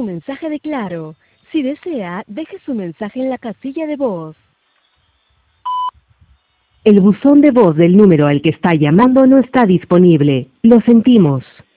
su mensaje de Claro. Si desea, deje su mensaje en la casilla de voz. El buzón de voz del número al que está llamando no está disponible. Lo sentimos.